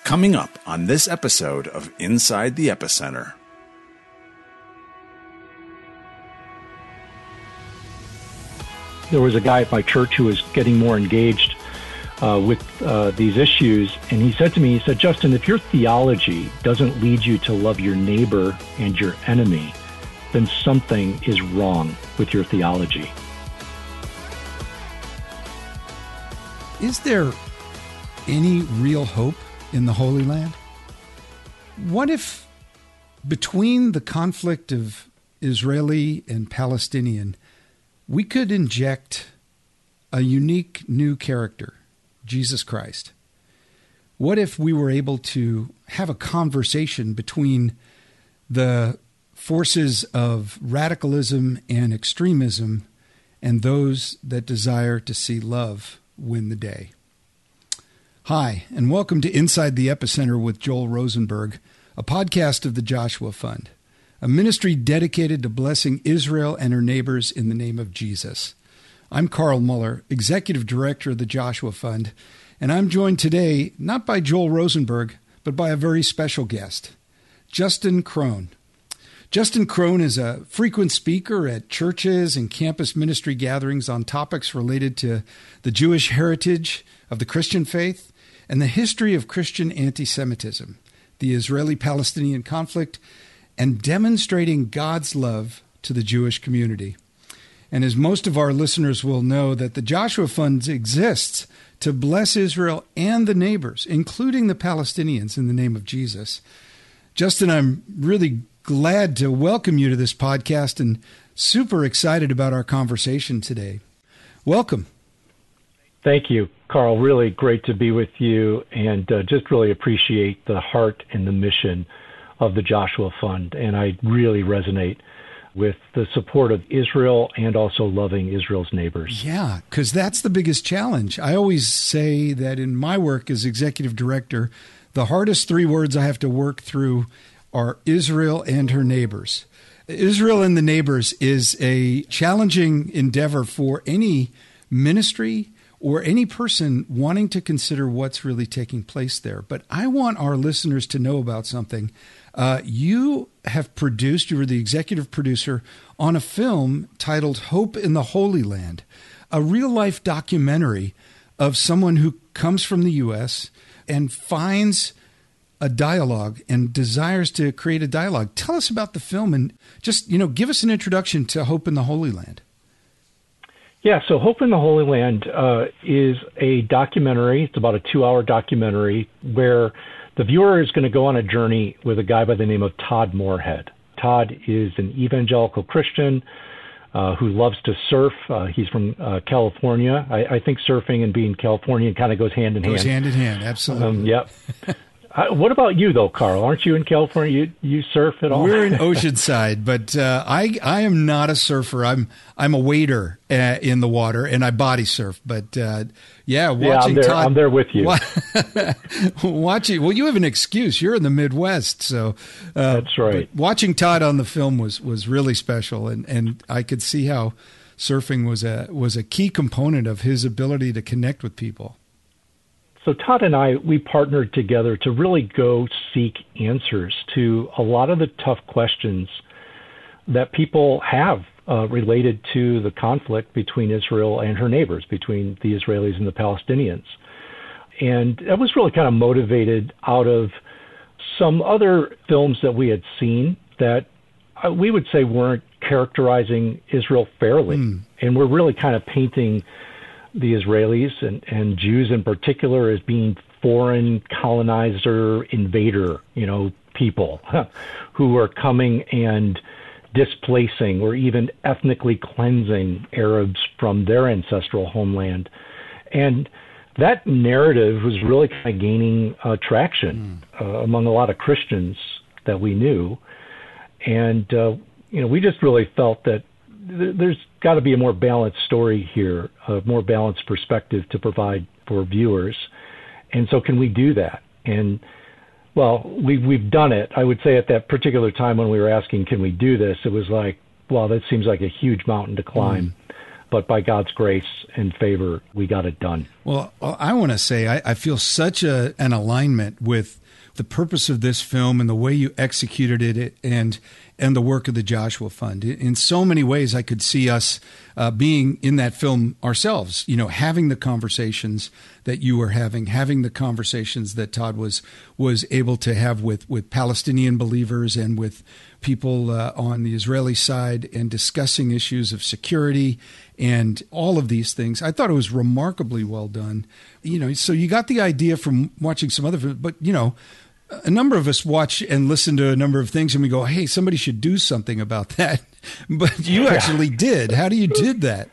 Coming up on this episode of Inside the Epicenter. There was a guy at my church who was getting more engaged with these issues, and he said to me, Justin, if your theology doesn't lead you to love your neighbor and your enemy, then something is wrong with your theology. Is there any real hope in the Holy Land? What if between the conflict of Israeli and Palestinian, we could inject a unique new character, Jesus Christ? What if we were able to have a conversation between the forces of radicalism and extremism and those that desire to see love win the day? Hi, and welcome to Inside the Epicenter with Joel Rosenberg, a podcast of the Joshua Fund, a ministry dedicated to blessing Israel and her neighbors in the name of Jesus. I'm Carl Muller, Executive Director of the Joshua Fund, and I'm joined today not by Joel Rosenberg, but by a very special guest, Justin Krohn. Justin Krohn is a frequent speaker at churches and campus ministry gatherings on topics related to the Jewish heritage of the Christian faith and the history of Christian anti-Semitism, the Israeli-Palestinian conflict, and demonstrating God's love to the Jewish community. And as most of our listeners will know, that the Joshua Fund exists to bless Israel and the neighbors, including the Palestinians, in the name of Jesus. Justin, I'm really glad to welcome you to this podcast and super excited about our conversation today. Welcome. Thank you, Carl. Really great to be with you, and just really appreciate the heart and the mission of the Joshua Fund. And I really resonate with the support of Israel and also loving Israel's neighbors. Yeah, because that's the biggest challenge. I always say that in my work as executive director, the hardest three words I have to work through are Israel and her neighbors. Israel and the neighbors is a challenging endeavor for any ministry or any person wanting to consider what's really taking place there. But I want our listeners to know about something. You were the executive producer on a film titled Hope in the Holy Land, a real-life documentary of someone who comes from the U.S. and finds a dialogue and desires to create a dialogue. Tell us about the film and just, give us an introduction to Hope in the Holy Land. Yeah, so Hope in the Holy Land is a documentary. It's about a 2-hour documentary where the viewer is going to go on a journey with a guy by the name of Todd Moorhead. Todd is an evangelical Christian who loves to surf. He's from California. I think surfing and being Californian kind of goes hand in hand. Goes hand in hand, absolutely. Yep. What about you, though, Carl? Aren't you in California? You surf at all? We're in Oceanside, but I am not a surfer. I'm a wader in the water, and I body surf. But watching Todd, I'm there with you. Watching, well, you have an excuse. You're in the Midwest, so that's right. Watching Todd on the film was really special, and I could see how surfing was a key component of his ability to connect with people. So Todd and we partnered together to really go seek answers to a lot of the tough questions that people have related to the conflict between Israel and her neighbors, between the Israelis and the Palestinians. And that was really kind of motivated out of some other films that we had seen that we would say weren't characterizing Israel fairly. And we're really kind of painting the Israelis and Jews in particular as being foreign colonizer, invader, people who are coming and displacing or even ethnically cleansing Arabs from their ancestral homeland. And that narrative was really kind of gaining traction among a lot of Christians that we knew. And, we just really felt that there's got to be a more balanced story here, a more balanced perspective to provide for viewers. And so can we do that? And, well, we've done it. I would say at that particular time when we were asking, can we do this? It was like, well, that seems like a huge mountain to climb. but by God's grace and favor, we got it done. Well, I want to say I feel such an alignment with the purpose of this film and the way you executed it and the work of the Joshua Fund. In so many ways, I could see us being in that film ourselves, having the conversations that you were having the conversations that Todd was able to have with Palestinian believers and with people on the Israeli side, and discussing issues of security and all of these things. I thought it was remarkably well done. So you got the idea from watching some other films, but a number of us watch and listen to a number of things and we go, hey, somebody should do something about that. But you actually did. How do you did that?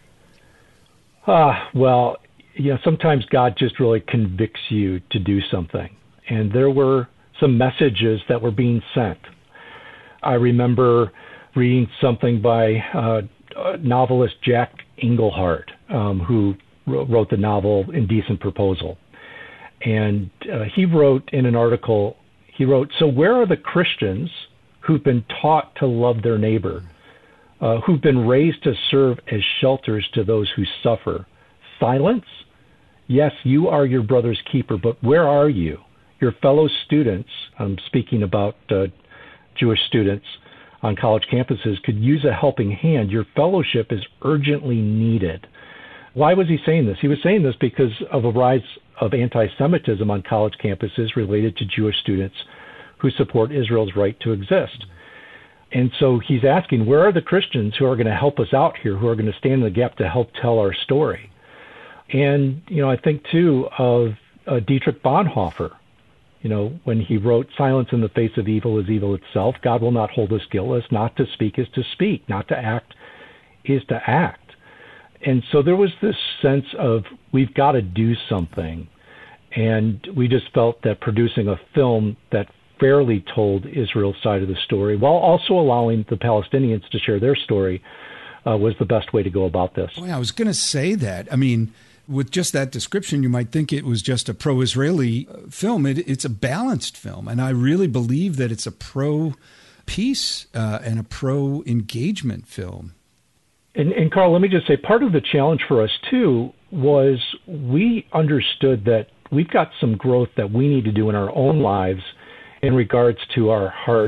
Well, sometimes God just really convicts you to do something. And there were some messages that were being sent. I remember reading something by novelist Jack Engelhardt, who wrote the novel Indecent Proposal. And he wrote in an article, so where are the Christians who've been taught to love their neighbor, who've been raised to serve as shelters to those who suffer? Silence? Yes, you are your brother's keeper, but where are you? Your fellow students, I'm speaking about Jewish students on college campuses, could use a helping hand. Your fellowship is urgently needed. Why was he saying this? He was saying this because of a rise of anti-Semitism on college campuses related to Jewish students who support Israel's right to exist. And so he's asking, where are the Christians who are going to help us out here, who are going to stand in the gap to help tell our story? And, I think, too, of Dietrich Bonhoeffer, when he wrote, silence in the face of evil is evil itself. God will not hold us guiltless. Not to speak is to speak. Not to act is to act. And so there was this sense of we've got to do something. And we just felt that producing a film that fairly told Israel's side of the story while also allowing the Palestinians to share their story was the best way to go about this. Boy, I was going to say that. I mean, with just that description, you might think it was just a pro-Israeli film. It's a balanced film. And I really believe that it's a pro-peace and a pro-engagement film. And Carl, let me just say, part of the challenge for us, too, was we understood that we've got some growth that we need to do in our own lives in regards to our heart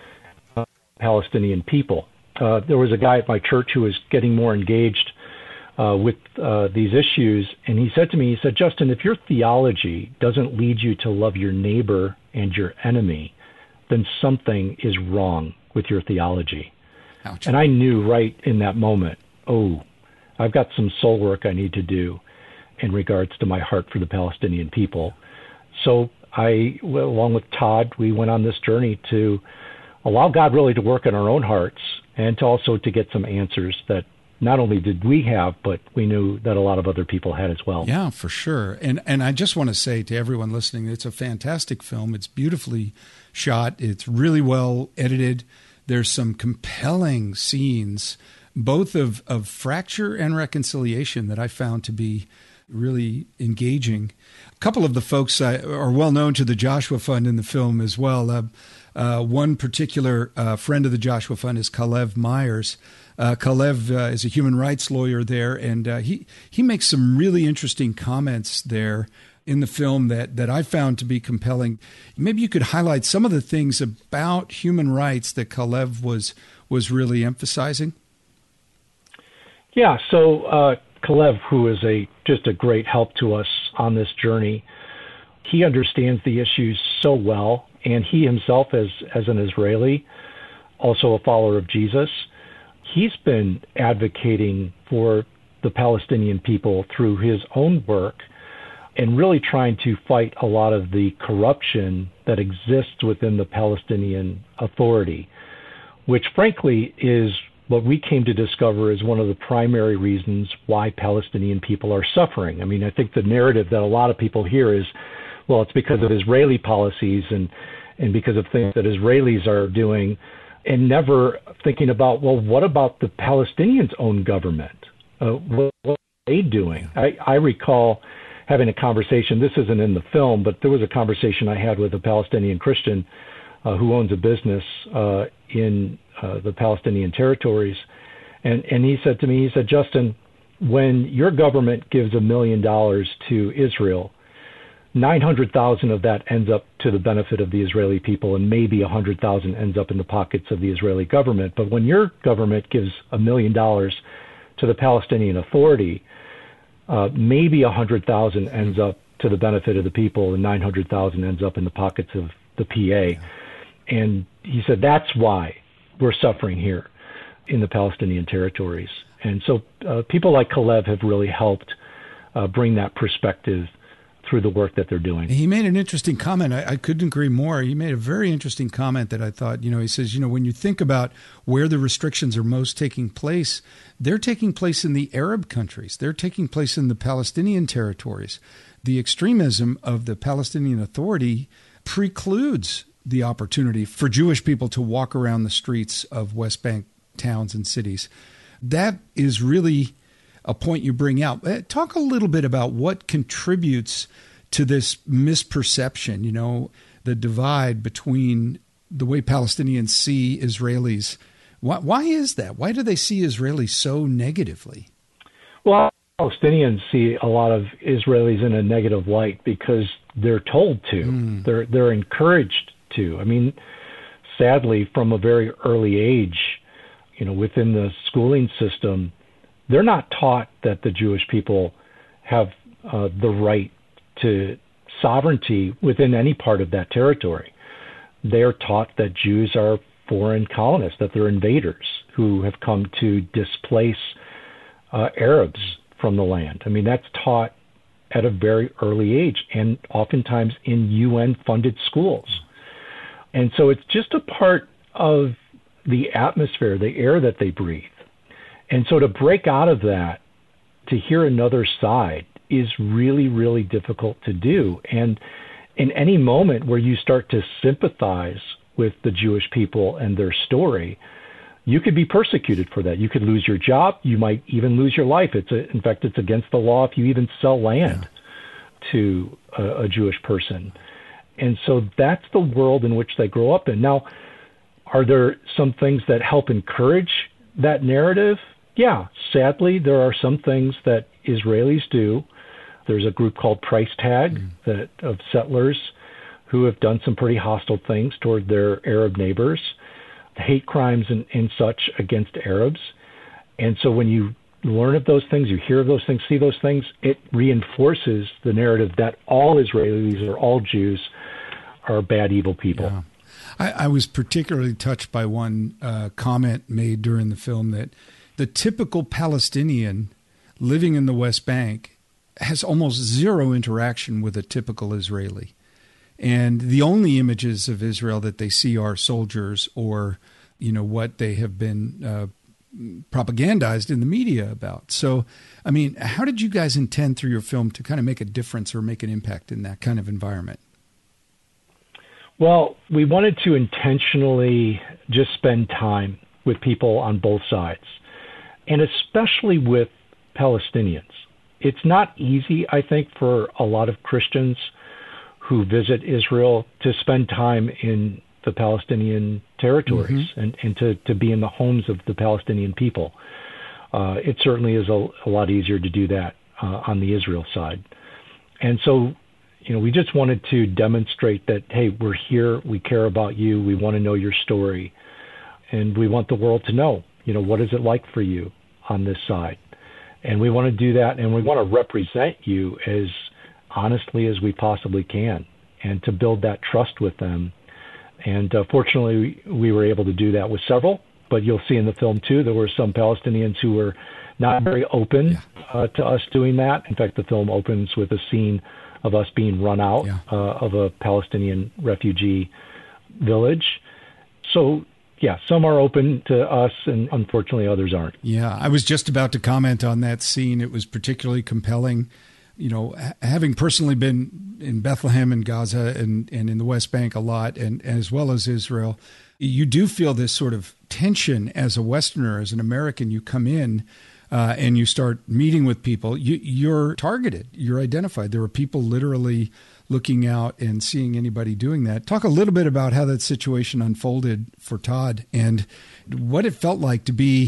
Palestinian people. There was a guy at my church who was getting more engaged with these issues, and he said to me, Justin, if your theology doesn't lead you to love your neighbor and your enemy, then something is wrong with your theology. Ouch. And I knew right in that moment, I've got some soul work I need to do in regards to my heart for the Palestinian people. So along with Todd, we went on this journey to allow God really to work in our own hearts and to also to get some answers that not only did we have, but we knew that a lot of other people had as well. Yeah, for sure. And I just want to say to everyone listening, it's a fantastic film. It's beautifully shot. It's really well edited. There's some compelling scenes, both of fracture and reconciliation, that I found to be really engaging. A couple of the folks are well known to the Joshua Fund in the film as well. One particular friend of the Joshua Fund is Kalev Myers. Kalev is a human rights lawyer there, and he makes some really interesting comments there in the film that I found to be compelling. Maybe you could highlight some of the things about human rights that Kalev was really emphasizing. Yeah, so Kalev, who is just a great help to us on this journey, he understands the issues so well, and he himself, as an Israeli, also a follower of Jesus, he's been advocating for the Palestinian people through his own work and really trying to fight a lot of the corruption that exists within the Palestinian Authority, which frankly is what we came to discover is one of the primary reasons why Palestinian people are suffering. I mean, I think the narrative that a lot of people hear is, well, it's because of Israeli policies and because of things that Israelis are doing, and never thinking about, well, what about the Palestinians' own government? What are they doing? I recall having a conversation, this isn't in the film, but there was a conversation I had with a Palestinian Christian who owns a business in the Palestinian territories. And he said to me, he said, Justin, when your government gives $1 million to Israel, 900,000 of that ends up to the benefit of the Israeli people, and maybe 100,000 ends up in the pockets of the Israeli government. But when your government gives $1 million to the Palestinian Authority, maybe 100,000 ends up to the benefit of the people, and 900,000 ends up in the pockets of the PA. And he said that's why we're suffering here in the Palestinian territories. And so people like Kalev have really helped bring that perspective through the work that they're doing. He made an interesting comment. I couldn't agree more. He made a very interesting comment that I thought, he says, when you think about where the restrictions are most taking place, they're taking place in the Arab countries. They're taking place in the Palestinian territories. The extremism of the Palestinian Authority precludes the opportunity for Jewish people to walk around the streets of West Bank towns and cities. That is really a point you bring out. Talk a little bit about what contributes to this misperception, the divide between the way Palestinians see Israelis. Why is that? Why do they see Israelis so negatively? Well, Palestinians see a lot of Israelis in a negative light because they're told to. They're encouraged to. I mean, sadly, from a very early age, within the schooling system, they're not taught that the Jewish people have the right to sovereignty within any part of that territory. They're taught that Jews are foreign colonists, that they're invaders who have come to displace Arabs from the land. I mean, that's taught at a very early age and oftentimes in UN-funded schools. And so it's just a part of the atmosphere, the air that they breathe. And so to break out of that, to hear another side, is really, really difficult to do. And in any moment where you start to sympathize with the Jewish people and their story, you could be persecuted for that. You could lose your job. You might even lose your life. In fact, it's against the law if you even sell land to a Jewish person. And so that's the world in which they grow up in. Now, are there some things that help encourage that narrative? Yeah, sadly, there are some things that Israelis do. There's a group called Price Tag of settlers who have done some pretty hostile things toward their Arab neighbors, hate crimes and such against Arabs. And so when you learn of those things, you hear of those things, see those things, it reinforces the narrative that all Israelis or all Jews are bad, evil people. Yeah. I was particularly touched by one comment made during the film that the typical Palestinian living in the West Bank has almost zero interaction with a typical Israeli. And the only images of Israel that they see are soldiers or, what they have been propagandized in the media about. So, I mean, how did you guys intend through your film to kind of make a difference or make an impact in that kind of environment? Well, we wanted to intentionally just spend time with people on both sides, and especially with Palestinians. It's not easy, I think, for a lot of Christians who visit Israel to spend time in the Palestinian territories and to be in the homes of the Palestinian people. It certainly is a lot easier to do that on the Israel side. And so, we just wanted to demonstrate that, hey, we're here, we care about you, we want to know your story, and we want the world to know, what is it like for you on this side. And we want to do that, and we want to represent you as honestly as we possibly can, and to build that trust with them. And fortunately, we were able to do that with several, but you'll see in the film, too, there were some Palestinians who were not very open to us doing that. In fact, the film opens with a scene of us being run out of a Palestinian refugee village. So, some are open to us, and unfortunately others aren't. Yeah, I was just about to comment on that scene. It was particularly compelling. Having personally been in Bethlehem and Gaza and in the West Bank a lot, and as well as Israel, you do feel this sort of tension as a Westerner, as an American. You come in and you start meeting with people. You're targeted. You're identified. There are people literally looking out and seeing anybody doing that. Talk a little bit about how that situation unfolded for Todd and what it felt like to be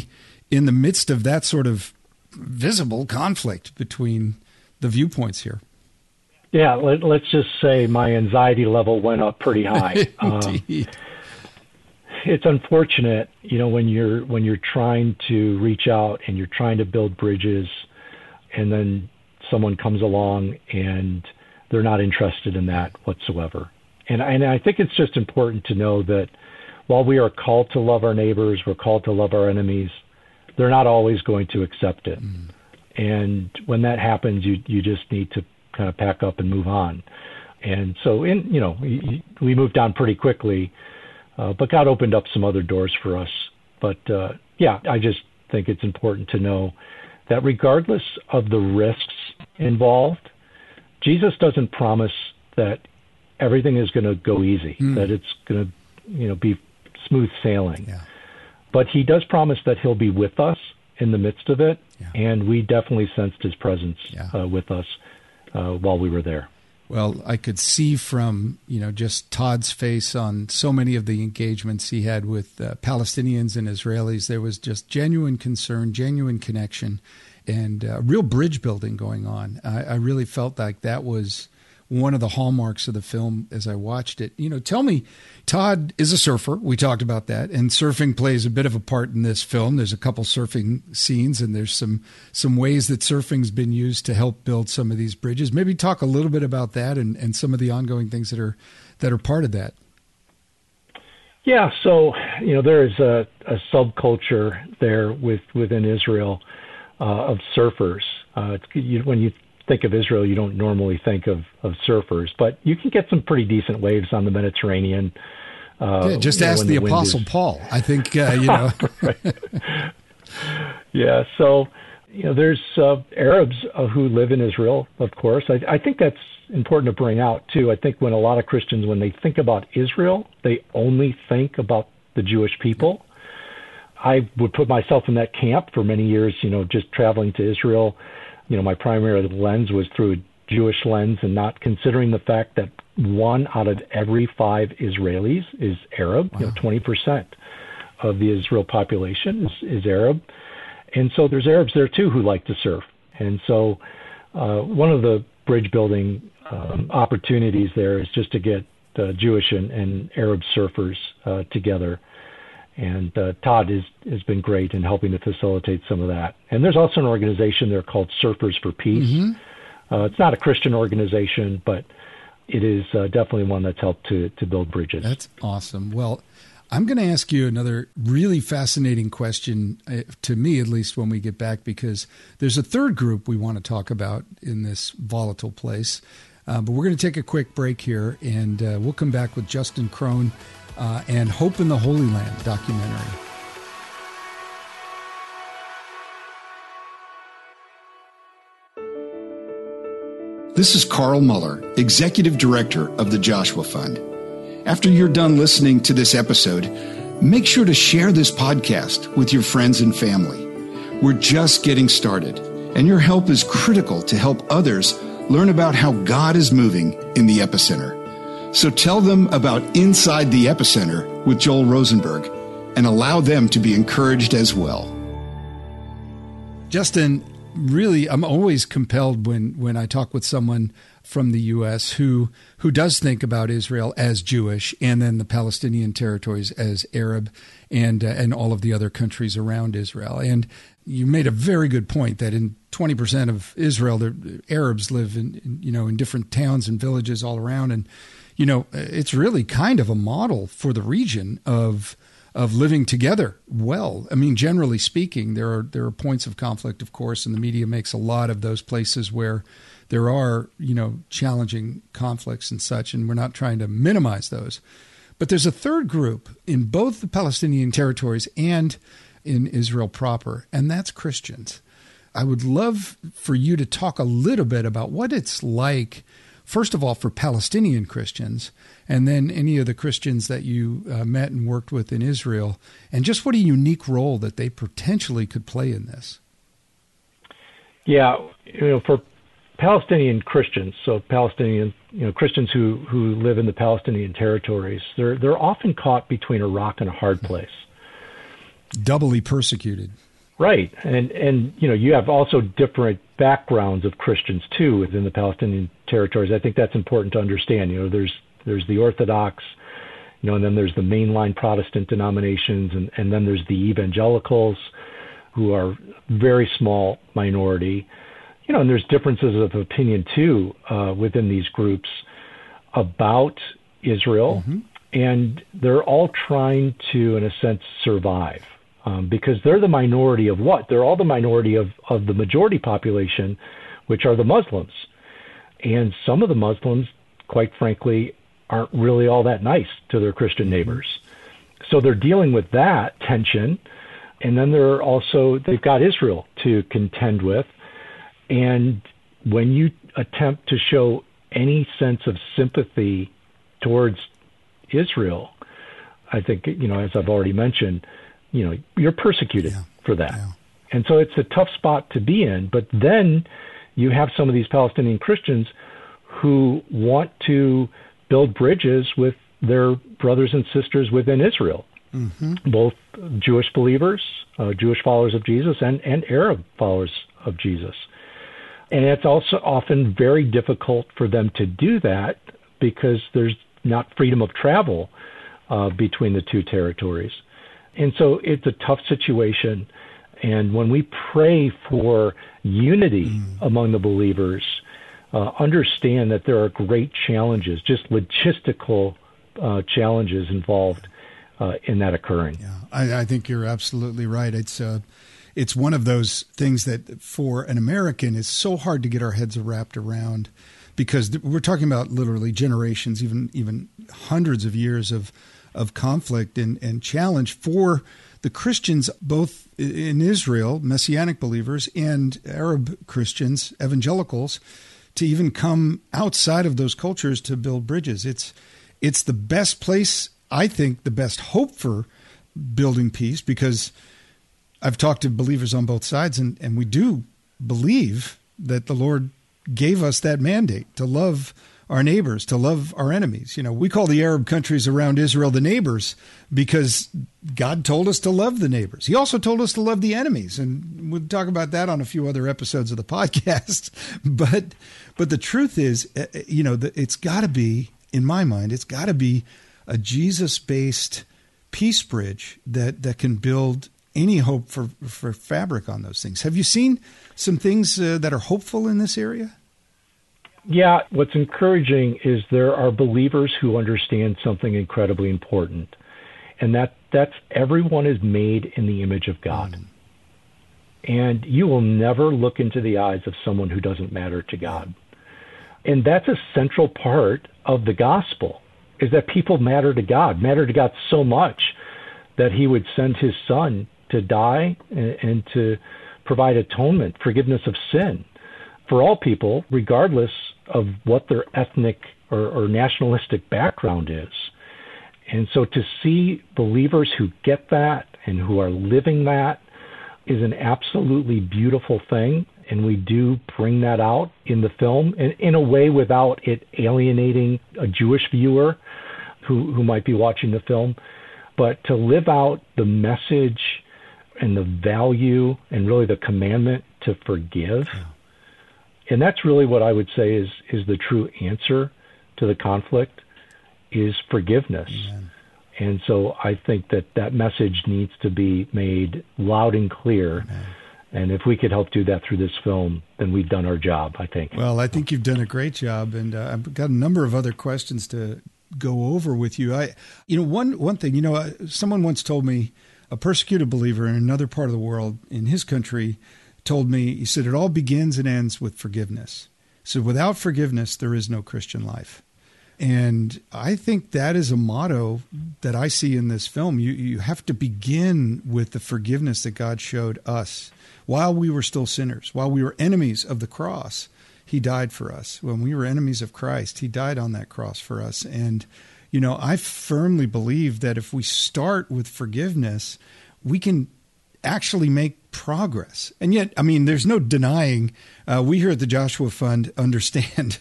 in the midst of that sort of visible conflict between the viewpoints here? Yeah, let's just say my anxiety level went up pretty high. Indeed. It's unfortunate, when you're trying to reach out and you're trying to build bridges, and then someone comes along and they're not interested in that whatsoever. And I think it's just important to know that while we are called to love our neighbors, we're called to love our enemies, they're not always going to accept it. And when that happens, you just need to kind of pack up and move on. And so, we moved on pretty quickly, but God opened up some other doors for us. But I just think it's important to know that regardless of the risks involved, Jesus doesn't promise that everything is going to go easy, that it's going to, be smooth sailing. Yeah. But he does promise that he'll be with us in the midst of it, and we definitely sensed his presence with us while we were there. Well, I could see from, just Todd's face on so many of the engagements he had with Palestinians and Israelis, there was just genuine concern, genuine connection, and real bridge building going on. I really felt like that was one of the hallmarks of the film as I watched it. Tell me, Todd is a surfer. We talked about that, and surfing plays a bit of a part in this film. There's a couple surfing scenes, and there's some ways that surfing's been used to help build some of these bridges. Maybe talk a little bit about that and some of the ongoing things that are part of that. Yeah, so there is a subculture there within Israel of surfers. When you think of Israel, you don't normally think of surfers, but you can get some pretty decent waves on the Mediterranean. Just ask the Apostle Paul. I think, Yeah, so there's Arabs who live in Israel, of course. I think that's important to bring out, too. I think when a lot of Christians, when they think about Israel, they only think about the Jewish people. I would put myself in that camp for many years, just traveling to Israel. My primary lens was through a Jewish lens, and not considering the fact that 1 out of every 5 Israelis is Arab. Wow. 20% of the Israel population is Arab. And so there's Arabs there too who like to surf. And so one of the bridge building opportunities there is just to get Jewish and Arab surfers together. And Todd has been great in helping to facilitate some of that. And there's also an organization there called Surfers for Peace. Mm-hmm. It's not a Christian organization, but it is definitely one that's helped to build bridges. That's awesome. Well, I'm going to ask you another really fascinating question, to me at least, when we get back, because there's a third group we want to talk about in this volatile place. But we're going to take a quick break here, and we'll come back with Justin Krohn and Hope in the Holy Land documentary. This is Carl Muller, Executive Director of the Joshua Fund. After you're done listening to this episode, make sure to share this podcast with your friends and family. We're just getting started, and your help is critical to help others learn about how God is moving in the epicenter. So tell them about Inside the Epicenter with Joel Rosenberg, and allow them to be encouraged as well. Justin, really, I'm always compelled when I talk with someone from the U.S. who does think about Israel as Jewish, and then the Palestinian territories as Arab, and all of the other countries around Israel. And you made a very good point that in 20% of Israel, the Arabs live in different towns and villages all around, and it's really kind of a model for the region of living together well. I mean, generally speaking, there are points of conflict, of course, and the media makes a lot of those places where there are, challenging conflicts and such, and we're not trying to minimize those. But there's a third group in both the Palestinian territories and in Israel proper, and that's Christians. I would love for you to talk a little bit about what it's like, first of all, for Palestinian Christians, and then any of the Christians that you met and worked with in Israel, and just what a unique role that they potentially could play in this. Yeah, for Palestinian Christians, so Palestinian, Christians who live in the Palestinian territories, they're often caught between a rock and a hard place. Doubly persecuted. Right. And you have also different backgrounds of Christians too within the Palestinian territories. I think that's important to understand. There's the Orthodox, and then there's the mainline Protestant denominations, and then there's the evangelicals, who are very small minority. And there's differences of opinion too within these groups about Israel, and they're all trying to, in a sense, survive because they're the minority of what? They're all the minority of the majority population, which are the Muslims. And some of the Muslims, quite frankly, aren't really all that nice to their Christian neighbors. So they're dealing with that tension. And then they've got Israel to contend with. And when you attempt to show any sense of sympathy towards Israel, I think, as I've already mentioned, you're persecuted for that. Yeah. And so it's a tough spot to be in. But then you have some of these Palestinian Christians who want to build bridges with their brothers and sisters within Israel, both Jewish believers, Jewish followers of Jesus, and Arab followers of Jesus. And it's also often very difficult for them to do that because there's not freedom of travel between the two territories. And so it's a tough situation. And when we pray for unity among the believers, understand that there are great challenges, just logistical challenges involved in that occurring. Yeah, I think you're absolutely right. It's one of those things that for an American is so hard to get our heads wrapped around because we're talking about literally generations, even hundreds of years of conflict and challenge for the Christians, both in Israel, Messianic believers, and Arab Christians, evangelicals, to even come outside of those cultures to build bridges. It's the best place, I think, the best hope for building peace, because I've talked to believers on both sides, and we do believe that the Lord gave us that mandate to love our neighbors, to love our enemies. We call the Arab countries around Israel the neighbors because God told us to love the neighbors. He also told us to love the enemies, and we'll talk about that on a few other episodes of the podcast. But the truth is, it's got to be, in my mind, it's got to be a Jesus-based peace bridge that can build any hope for fabric on those things. Have you seen some things that are hopeful in this area? Yeah, what's encouraging is there are believers who understand something incredibly important, and that's everyone is made in the image of God. And you will never look into the eyes of someone who doesn't matter to God. And that's a central part of the gospel, is that people matter to God so much that he would send his son to die and to provide atonement, forgiveness of sin for all people, regardless of what their ethnic or nationalistic background is. And so to see believers who get that and who are living that is an absolutely beautiful thing. And we do bring that out in the film in a way without it alienating a Jewish viewer who might be watching the film. But to live out the message and the value and really the commandment to forgive. Yeah. And that's really what I would say is the true answer to the conflict is forgiveness. Amen. And so I think that message needs to be made loud and clear. Amen. And if we could help do that through this film, then we've done our job, I think. Well, I think you've done a great job. And I've got a number of other questions to go over with you. One thing, someone once told me, a persecuted believer in another part of the world, in his country, told me, he said, it all begins and ends with forgiveness. So without forgiveness, there is no Christian life. And I think that is a motto that I see in this film. You have to begin with the forgiveness that God showed us while we were still sinners, while we were enemies of the cross. He died for us. When we were enemies of Christ, he died on that cross for us. And, I firmly believe that if we start with forgiveness, we can actually make progress. And yet, there's no denying, we here at the Joshua Fund understand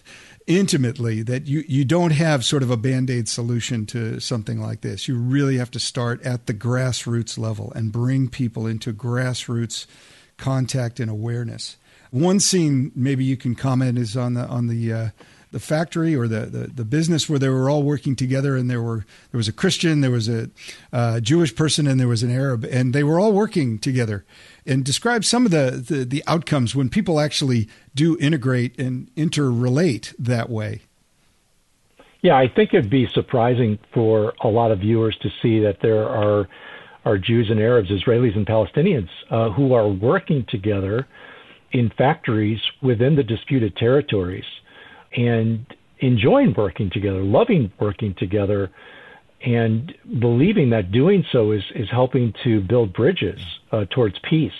intimately that you don't have sort of a Band-Aid solution to something like this. You really have to start at the grassroots level and bring people into grassroots contact and awareness. One scene maybe you can comment is on the factory or the business where they were all working together, and there was a Christian, there was a Jewish person, and there was an Arab, and they were all working together. And describe some of the outcomes when people actually do integrate and interrelate that way. Yeah, I think it'd be surprising for a lot of viewers to see that there are Jews and Arabs, Israelis and Palestinians who are working together in factories within the disputed territories and enjoying working together, loving working together, and believing that doing so is helping to build bridges towards peace.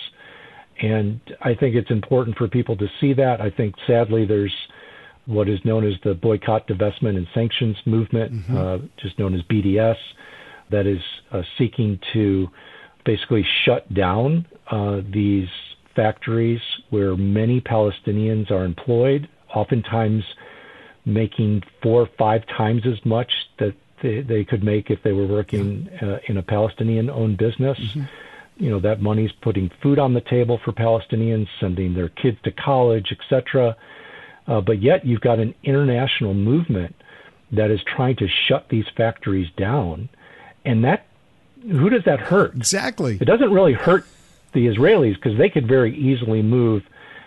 And I think it's important for people to see that. I think, sadly, there's what is known as the boycott, divestment, and sanctions movement, just known as BDS, that is seeking to basically shut down these factories where many Palestinians are employed, oftentimes making 4 or 5 times as much that they could make if they were working in a Palestinian-owned business. You know, that money's putting food on the table for Palestinians, sending their kids to college, etc. But yet you've got an international movement that is trying to shut these factories down. And that, who does that hurt? Exactly. It doesn't really hurt the Israelis because they could very easily move,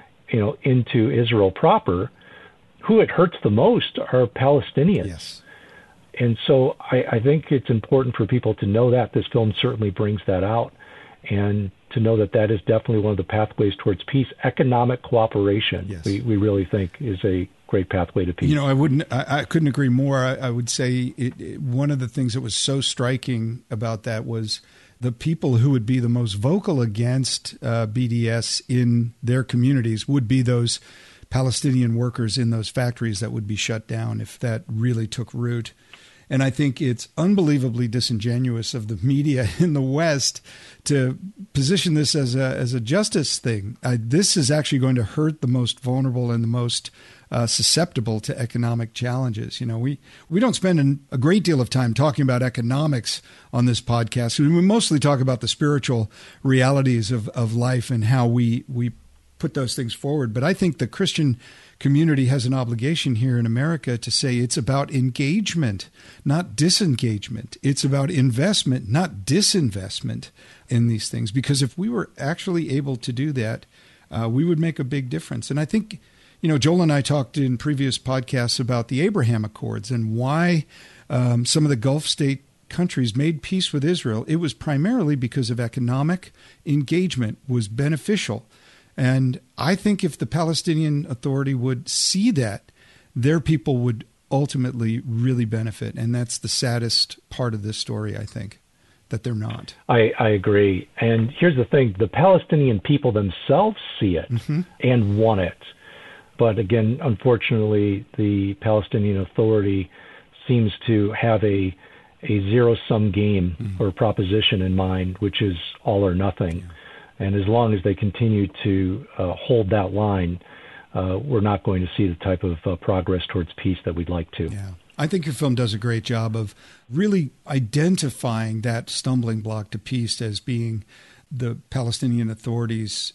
into Israel proper. Who it hurts the most are Palestinians. Yes. And so I think it's important for people to know that. This film certainly brings that out, and to know that is definitely one of the pathways towards peace. Economic cooperation, yes, we really think is a great pathway to peace. I couldn't agree more. I would say one of the things that was so striking about that was the people who would be the most vocal against BDS in their communities would be those Palestinian workers in those factories that would be shut down if that really took root. And I think it's unbelievably disingenuous of the media in the West to position this as a justice thing. This is actually going to hurt the most vulnerable and the most susceptible to economic challenges. We don't spend a great deal of time talking about economics on this podcast. We mostly talk about the spiritual realities of life and how we put those things forward. But I think the Christian community has an obligation here in America to say it's about engagement, not disengagement. It's about investment, not disinvestment in these things. Because if we were actually able to do that, we would make a big difference. And I think, Joel and I talked in previous podcasts about the Abraham Accords and why some of the Gulf state countries made peace with Israel. It was primarily because of economic engagement was beneficial. And I think if the Palestinian Authority would see that, their people would ultimately really benefit. And that's the saddest part of this story, I think, that they're not. I agree. And here's the thing. The Palestinian people themselves see it and want it. But again, unfortunately, the Palestinian Authority seems to have a zero-sum game or proposition in mind, which is all or nothing. Yeah. And as long as they continue to hold that line, we're not going to see the type of progress towards peace that we'd like to. Yeah. I think your film does a great job of really identifying that stumbling block to peace as being the Palestinian Authority's,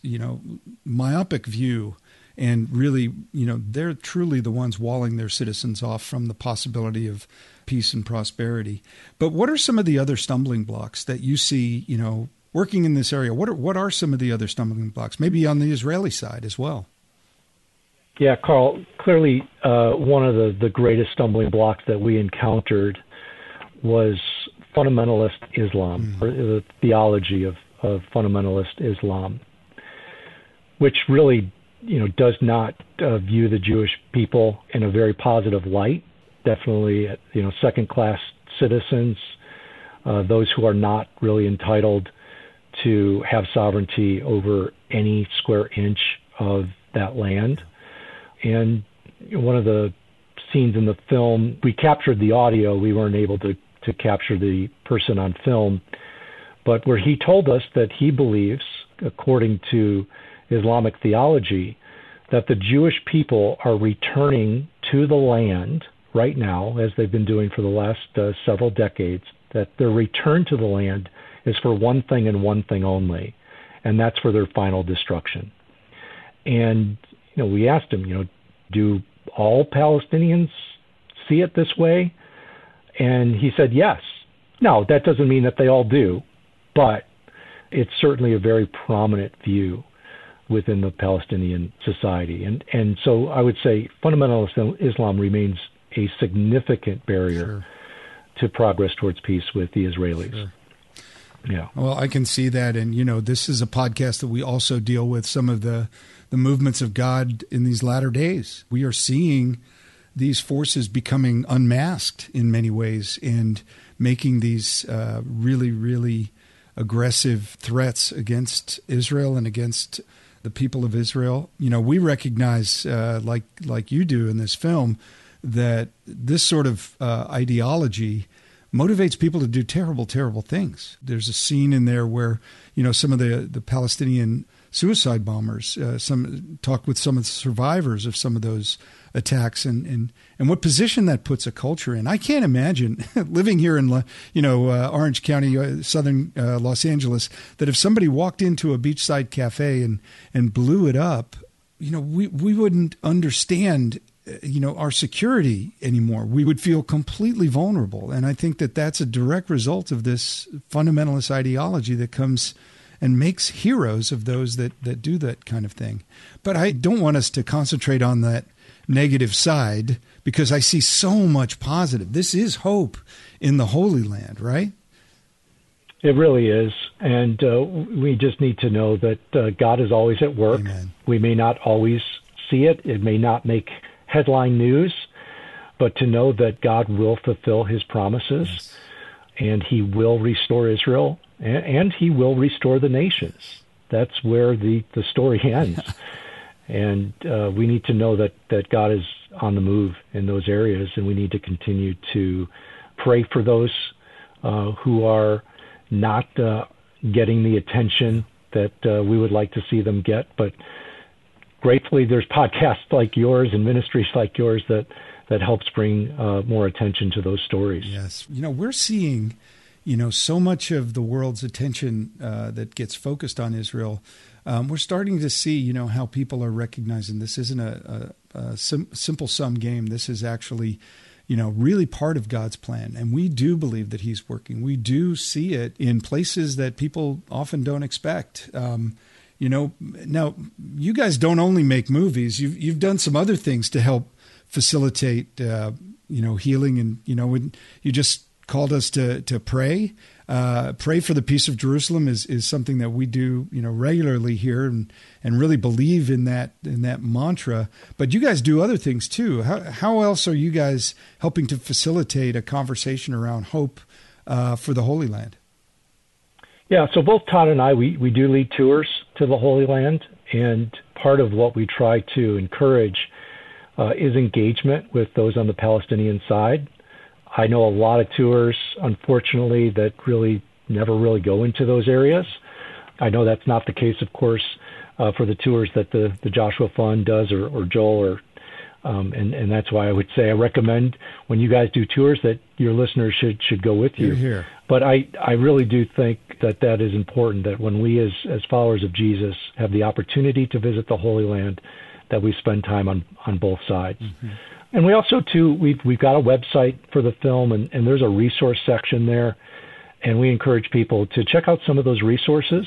myopic view. And really, they're truly the ones walling their citizens off from the possibility of peace and prosperity. But what are some of the other stumbling blocks that you see, working in this area? What are some of the other stumbling blocks, maybe on the Israeli side as well? Yeah, Carl, clearly one of the greatest stumbling blocks that we encountered was fundamentalist Islam, or the theology of fundamentalist Islam, which really, does not view the Jewish people in a very positive light. Definitely, second-class citizens, those who are not really entitled to have sovereignty over any square inch of that land. And one of the scenes in the film, we captured the audio. We weren't able to capture the person on film, but where he told us that he believes, according to Islamic theology, that the Jewish people are returning to the land right now, as they've been doing for the last several decades, that their return to the land is for one thing and one thing only, and that's for their final destruction. And we asked him, do all Palestinians see it this way? And he said yes. Now, that doesn't mean that they all do, but it's certainly a very prominent view within the Palestinian society. And so I would say fundamentalist Islam remains a significant barrier to progress towards peace with the Israelis. Sure. Yeah. Well, I can see that. And, this is a podcast that we also deal with some of the movements of God in these latter days. We are seeing these forces becoming unmasked in many ways and making these really, really aggressive threats against Israel and against the people of Israel. We recognize, like you do in this film, that this sort of ideology motivates people to do terrible, terrible things. There's a scene in there where, some of the Palestinian suicide bombers, some talk with some of the survivors of some of those attacks and what position that puts a culture in. I can't imagine living here in, Orange County, southern Los Angeles, that if somebody walked into a beachside cafe and blew it up, we wouldn't understand our security anymore. We would feel completely vulnerable. And I think that that's a direct result of this fundamentalist ideology that comes and makes heroes of those that do that kind of thing. But I don't want us to concentrate on that negative side because I see so much positive. This is hope in the Holy Land, right? It really is. And we just need to know that God is always at work. Amen. We may not always see it. It may not make headline news, but to know that God will fulfill his promises. Yes. And he will restore Israel, and he will restore the nations. That's where the story ends. And we need to know that God is on the move in those areas, and we need to continue to pray for those who are not getting the attention that we would like to see them get. But gratefully, there's podcasts like yours and ministries like yours that helps bring more attention to those stories. Yes. We're seeing, so much of the world's attention that gets focused on Israel. We're starting to see, how people are recognizing this isn't a simple sum game. This is actually, really part of God's plan. And we do believe that he's working. We do see it in places that people often don't expect. Now you guys don't only make movies. You've done some other things to help facilitate, healing. And, when you just called us to pray for the peace of Jerusalem is something that we do, regularly here and really believe in that mantra. But you guys do other things too. How else are you guys helping to facilitate a conversation around hope for the Holy Land? Yeah, so both Todd and I, we do lead tours to the Holy Land, and part of what we try to encourage is engagement with those on the Palestinian side. I know a lot of tours, unfortunately, that really never really go into those areas. I know that's not the case, of course, for the tours that the Joshua Fund does or Joel and that's why I would say I recommend when you guys do tours that your listeners should go with you. Here. But I really do think that is important, that when we as followers of Jesus have the opportunity to visit the Holy Land, that we spend time on both sides. Mm-hmm. And we also, too, we've got a website for the film, and there's a resource section there, and we encourage people to check out some of those resources,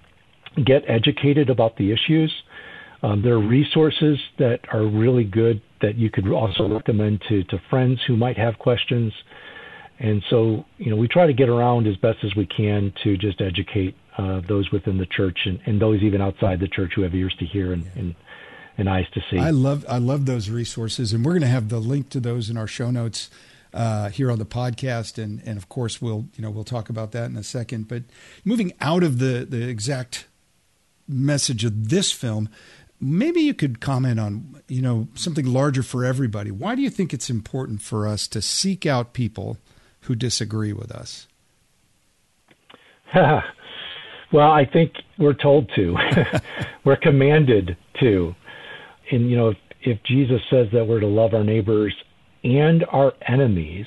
get educated about the issues. There are resources that are really good that you could also recommend to friends who might have questions. And so, we try to get around as best as we can to just educate those within the church and those even outside the church who have ears to hear and eyes to see. I love those resources, and we're going to have the link to those in our show notes here on the podcast, and of course we'll talk about that in a second. But moving out of the exact message of this film, maybe you could comment on something larger for everybody. Why do you think it's important for us to seek out people who disagree with us? Well, I think we're told to. We're commanded to. And, if Jesus says that we're to love our neighbors and our enemies,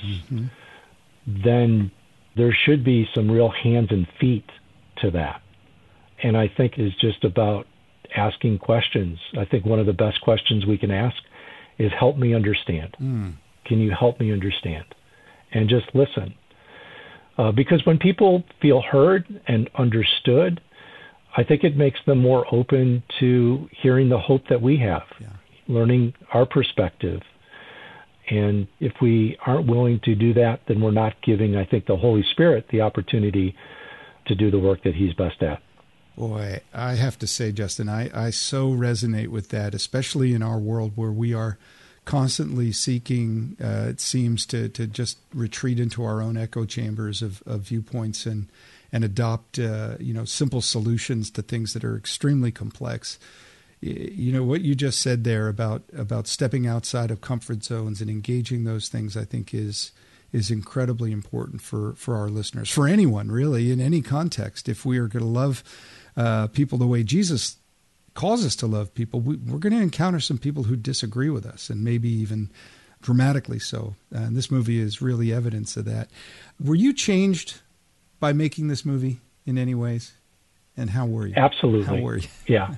then there should be some real hands and feet to that. And I think it's just about asking questions. I think one of the best questions we can ask is, help me understand. Can you help me understand? And just listen. Because when people feel heard and understood, I think it makes them more open to hearing the hope that we have, learning our perspective. And if we aren't willing to do that, then we're not giving, I think, the Holy Spirit the opportunity to do the work that he's best at. Boy, I have to say, Justin, I so resonate with that, especially in our world where we are constantly seeking, it seems, to just retreat into our own echo chambers of viewpoints and adopt, simple solutions to things that are extremely complex. What you just said there about stepping outside of comfort zones and engaging those things, I think is incredibly important for our listeners, for anyone really, in any context. If we are going to love people the way Jesus calls us to love people, we're going to encounter some people who disagree with us, and maybe even dramatically so. And this movie is really evidence of that. Were you changed by making this movie in any ways? And how were you? Absolutely. How were you? Yeah.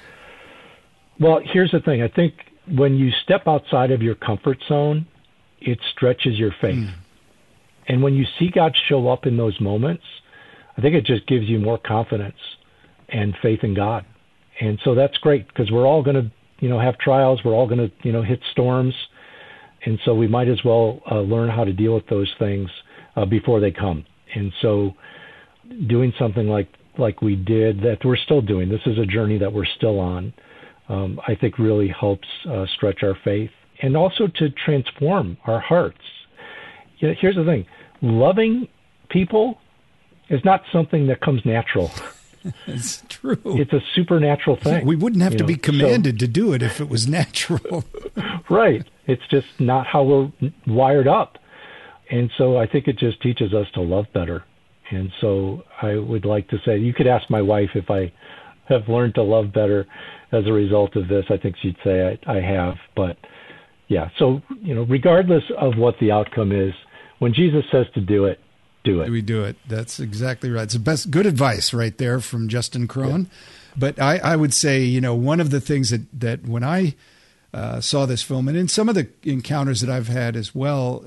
Well, here's the thing. I think when you step outside of your comfort zone, it stretches your faith. And when you see God show up in those moments, I think it just gives you more confidence and faith in God. And so that's great, because we're all going to, have trials. We're all going to, hit storms. And so we might as well learn how to deal with those things before they come. And so doing something like we did, that we're still doing, this is a journey that we're still on, I think really helps stretch our faith and also to transform our hearts. Here's the thing. Loving people is not something that comes natural. It's true. It's a supernatural thing. We wouldn't have to be commanded to do it if it was natural. Right. It's just not how we're wired up. And so I think it just teaches us to love better. And so I would like to say, you could ask my wife if I have learned to love better as a result of this. I think she'd say I have. But yeah, so, regardless of what the outcome is, when Jesus says to do it, do it. We do it. That's exactly right. It's the good advice right there from Justin Krohn. Yeah. But I would say, one of the things that when I saw this film, and in some of the encounters that I've had as well,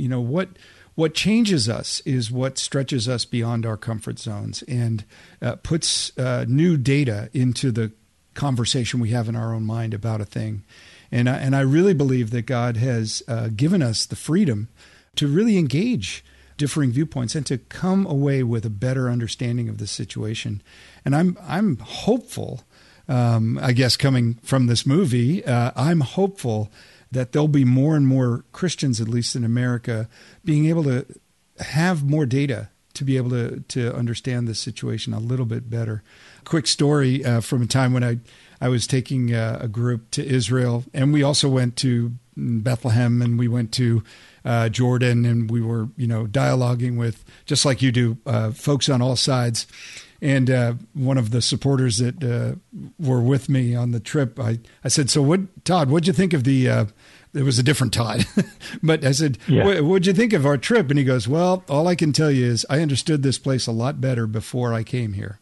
what changes us is what stretches us beyond our comfort zones and puts new data into the conversation we have in our own mind about a thing. And I really believe that God has given us the freedom to really engage differing viewpoints and to come away with a better understanding of the situation. And I'm hopeful, I guess, coming from this movie, I'm hopeful that there'll be more and more Christians, at least in America, being able to have more data to be able to understand this situation a little bit better. Quick story from a time when I was taking a group to Israel, and we also went to Bethlehem, and we went to Jordan, and we were, dialoguing with, just like you do, folks on all sides. And one of the supporters that were with me on the trip, I said, "So Todd, what'd you think of the?" It was a different Todd, but I said, "What'd you think of our trip?" And he goes, "Well, all I can tell you is I understood this place a lot better before I came here."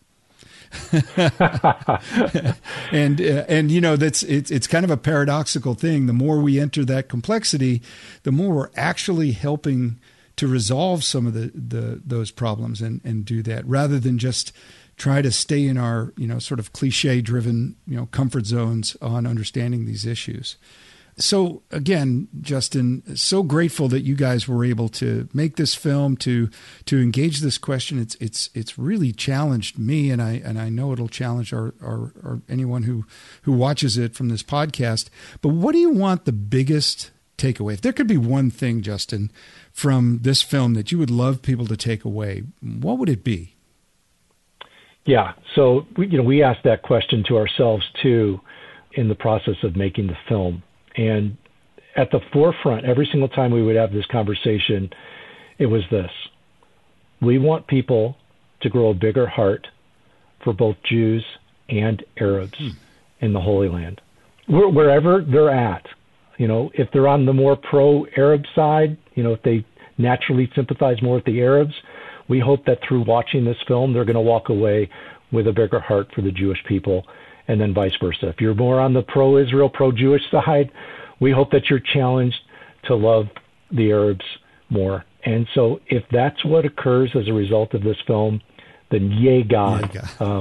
and it's kind of a paradoxical thing. The more we enter that complexity, the more we're actually helping to resolve some of those problems and do that, rather than just try to stay in our sort of cliche driven comfort zones on understanding these issues. So again, Justin, so grateful that you guys were able to make this film to engage this question. It's really challenged me, and I know it'll challenge our anyone who watches it from this podcast. But what do you want the biggest takeaway? If there could be one thing, Justin, from this film that you would love people to take away, what would it be? Yeah, so we asked that question to ourselves too in the process of making the film. And at the forefront, every single time we would have this conversation, it was this. We want people to grow a bigger heart for both Jews and Arabs in the Holy Land. wherever they're at. If they're on the more pro-Arab side, if they naturally sympathize more with the Arabs, we hope that through watching this film, they're going to walk away with a bigger heart for the Jewish people, and then vice versa. If you're more on the pro-Israel, pro-Jewish side, we hope that you're challenged to love the Arabs more. And so if that's what occurs as a result of this film, then yay God.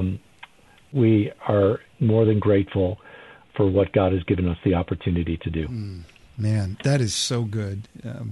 We are more than grateful for what God has given us the opportunity to do. Man, that is so good.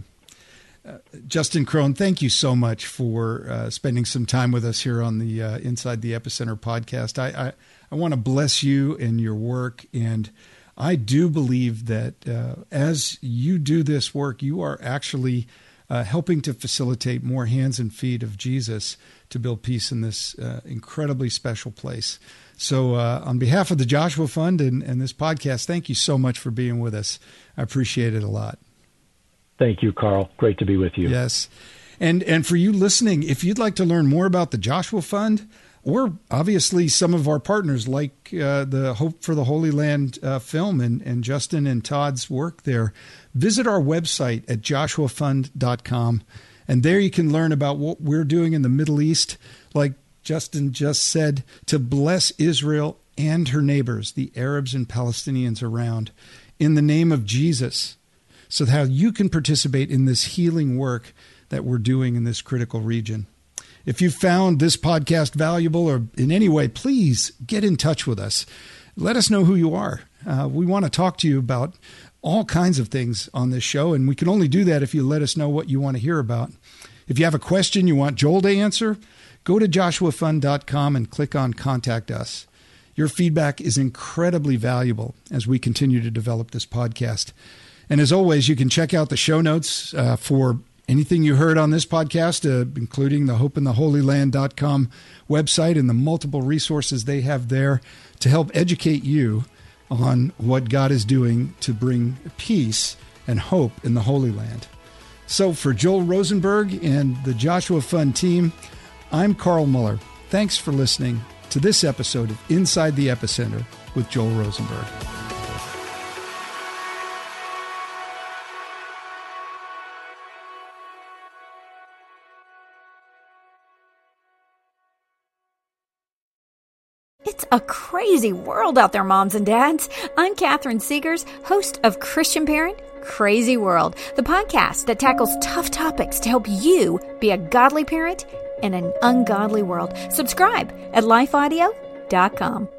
Justin Krohn, thank you so much for spending some time with us here on the Inside the Epicenter podcast. I want to bless you and your work, and I do believe that as you do this work, you are actually helping to facilitate more hands and feet of Jesus to build peace in this incredibly special place. So on behalf of the Joshua Fund and this podcast, thank you so much for being with us. I appreciate it a lot. Thank you, Carl. Great to be with you. Yes. And for you listening, if you'd like to learn more about the Joshua Fund, or obviously some of our partners like the Hope for the Holy Land film and Justin and Todd's work there, visit our website at joshuafund.com. And there you can learn about what we're doing in the Middle East, like Justin just said, to bless Israel and her neighbors, the Arabs and Palestinians around, in the name of Jesus, so that how you can participate in this healing work that we're doing in this critical region. If you found this podcast valuable or in any way, please get in touch with us. Let us know who you are. We want to talk to you about all kinds of things on this show, and we can only do that if you let us know what you want to hear about. If you have a question you want Joel to answer, go to joshuafund.com and click on Contact Us. Your feedback is incredibly valuable as we continue to develop this podcast. And as always, you can check out the show notes for anything you heard on this podcast, including the hopeintheholyland.com website and the multiple resources they have there to help educate you on what God is doing to bring peace and hope in the Holy Land. So for Joel Rosenberg and the Joshua Fund team, I'm Carl Muller. Thanks for listening to this episode of Inside the Epicenter with Joel Rosenberg. It's a crazy world out there, moms and dads. I'm Catherine Segars, host of Christian Parent Crazy World, the podcast that tackles tough topics to help you be a godly parent in an ungodly world. Subscribe at lifeaudio.com.